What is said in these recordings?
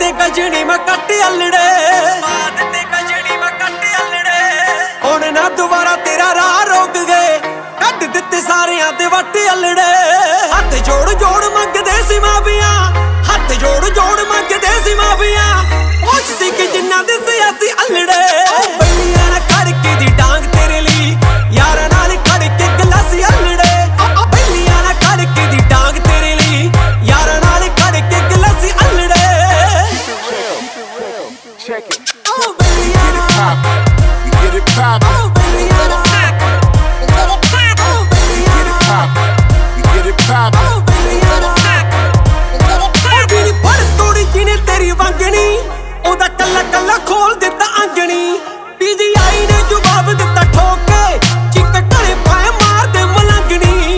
ਦਿੱਤੇ ਗਜਣੀ ਮੈਂ ਕੱਟ ਅਲੜੇ, ਪਾ ਦਿੱਤੇ ਗਜਣੀ ਮੈਂ ਕੱਟ ਅਲੜੇ। ਹੁਣ ਨਾ ਦੁਬਾਰਾ ਤੇਰਾ ਰਾਹ ਰੋਕ ਗਏ, ਕੱਢ ਦਿੱਤੇ ਸਾਰਿਆਂ ਦੇ ਵੱਟ ਅਲੜੇ। ਹੱਥ ਜੋੜ ਜੋੜ ਮੰਗਦੇ ਸੀ ਮਾਫੀਆਂ, ਹੱਥ ਜੋੜ ਜੋੜ ਮੰਗਦੇ ਸੀ ਮਾਫੀਆਂ। ਪੁੱਛ ਸੀ ਕਿ ਜਿੰਨਾ ਦੇ ਸਿਆਸੀ ਅਲੜੇ, ਬਈਆਂ ਨਾ ਖੜਕੇ ਦੀ ਡਾਂਗ ਤੇਰੇ ਲਈ, ਯਾਰਾਂ ਨਾਲ ਖੜ ਕੇ ਗਲਾਸੀ ਅਲੜੇ। ਬਈਆਂ ਨਾ ਖੜਕੇ ਦੀ ਡਾਂਗ ਤੇਰੇ ਲਈ, ਯਾਰਾਂ ਨਾਲ ਖੜ ਕੇ ਗਲਾਸੀ ਅਲੜੇ। Check it. Oh baby, You get it poppin'. oh baby, You get it poppin'. You get it poppin'. oh baby, ਜਿਹੜੀ ਫੜ ਤੋੜੀ ਜਿਹਨੇ ਤੇਰੀ ਵੰਗਣੀ, ਉਹਦਾ ਕੱਲਾ ਕੱਲਾ ਖੋਲ ਦਿੱਤਾ ਆਂਗਣੀ। PGI ਨੇ ਜਵਾਬ ਦਿੱਤਾ ਠੋਕ ਕੇ, ਚਿੱਕ ਘਰੇ ਪਾਏ ਮਾਰਦੇ ਮਲੰਗਣੀ।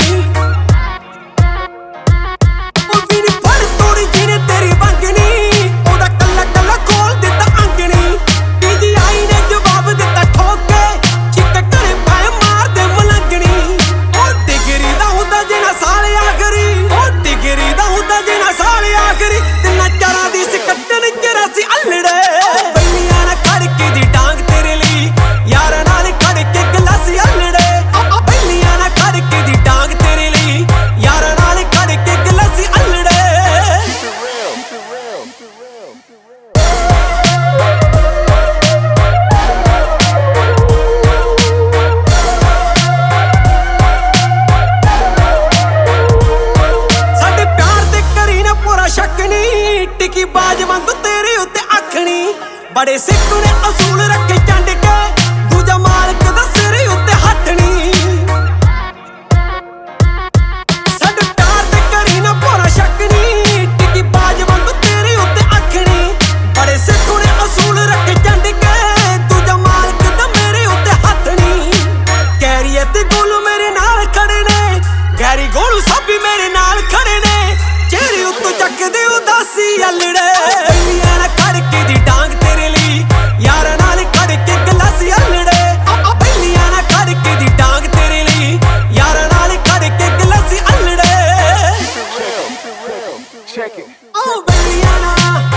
ਉਹ ਜਿਹੜੀ ਫੜ ਤੋੜੀ ਜਿਹਨੇ ਤੇਰੀ ਵੰਗਣੀ, ਉਹਦਾ ਕੱਲਾ ਕੱਲਾ ਖੋਲ ਦਿੱਤਾ ਆਂਗਣੀ। PGI ਨੇ ਜਵਾਬ ਦਿੱਤਾ ਠੋਕ ਕੇ, ਚਿੱਕ ਘਰੇ ਪਾਏ ਮਾਰਦੇ ਮਲੰਗਣੀ। ਉਹ ਡਿਗਰੀ ਦਾ ਹੁੰਦਾ ਜਿਹੜਾ ਸਾਲ ਆਖਰੀ, ਉਹ ਡਿਗਰੀ ਦਾ ਹੁੰਦਾ ਜਿਹੜਾ ਸਾਲ ਆਖਰੀ। ਤਿੰਨਾਂ ਚਾਰਾਂ ਦੀ ਸਕੱਟਣ ਜਰਾ ਸੀ ਅਲੜੇ, ਬਈਆਂ ਨਾ ਖੜਕੇ ਦੀ ਡਾਂਗ ਤੇਰੇ ਲਈ, ਯਾਰਾਂ ਨਾਲ ਖੜ ਕੇ ਗਲਾਸੀ ਅਲੜੇ। ਬਈਆਂ ਨਾ ਖੜਕੇ ਦੀ ਡਾਂਗ ਤੇਰੇ ਲਈ, ਯਾਰਾਂ ਨਾਲ ਖੜ ਕੇ ਗਲਾਸੀ ਅਲੜੇ। ਸਾਡੇ ਪਿਆਰ ਤੇ ਕਰੀ ਨਾ ਪੂਰਾ ਸ਼ੱਕ ਨੀ, ਟਿਕੀ ਬਾਜ ਵਾਂਗੂ ਤੇਰੇ ਉੱਤੇ ਅੱਖਣੀ। ਬੜੇ ਸਿੱਖ ਨੇ ਅਸੂਲ ਰੱਖੇ ਚੰਡ ਕੇ, ਦੂਜਾ ਮਾਲਕ ਦਾ ਸਿਰ ਉੱਤੇ ਹੱਥ ਨੀ। ਸਾਡੇ ਪਿਆਰ ਤੇ ਕਰੀ ਨਾ ਪੂਰਾ ਸ਼ੱਕ ਨੀ, ਟਿਕੀ ਬਾਜ ਵਾਂਗੂ ਤੇਰੇ ਉੱਤੇ ਅੱਖਣੀ। ਬੜੇ ਸਿੱਖ ਨੇ ਅਸੂਲ ਰੱਖੇ ਚੰਡ ਕੇ, ਦੂਜਾ ਮਾਲਕ ਦਾ ਮੇਰੇ ਉੱਤੇ ਹੱਥ ਨੀ। ਕੈਰੀਏ ਤੇ ਗੋਲੂ ਮੇਰੇ ਨਾਲ ਖੜੇ ਨੇ, ਗੈਰੀ ਗੋਲੂ ਸਭ ਵੀ ਮੇਰੇ ਨਾਲ ਖੜੇ ਨੇ। ਚਿਹਰੇ ਉੱਤੋਂ ਚੱਕਦੇ ਉਦਾਸੀ ਅਲੜੇ, ਬਈਆਂ ਨਾ ਖੜਕੇ ਦੀ ਡਾਂਗ ਤੇਰੇ ਲਈ, ਯਾਰਾਂ ਨਾਲ ਖੜ ਕੇ ਗਲਾਸੀ ਅਲੜੇ। ਬਈਆਂ ਨਾ ਖੜਕੇ ਦੀ ਡਾਂਗ ਤੇਰੇ ਲਈ, ਯਾਰਾਂ ਨਾਲ ਖੜ ਕੇ ਗਲਾਸੀ ਅਲੜੇ। Check it. ਓ ਬਈਆਂ ਨਾ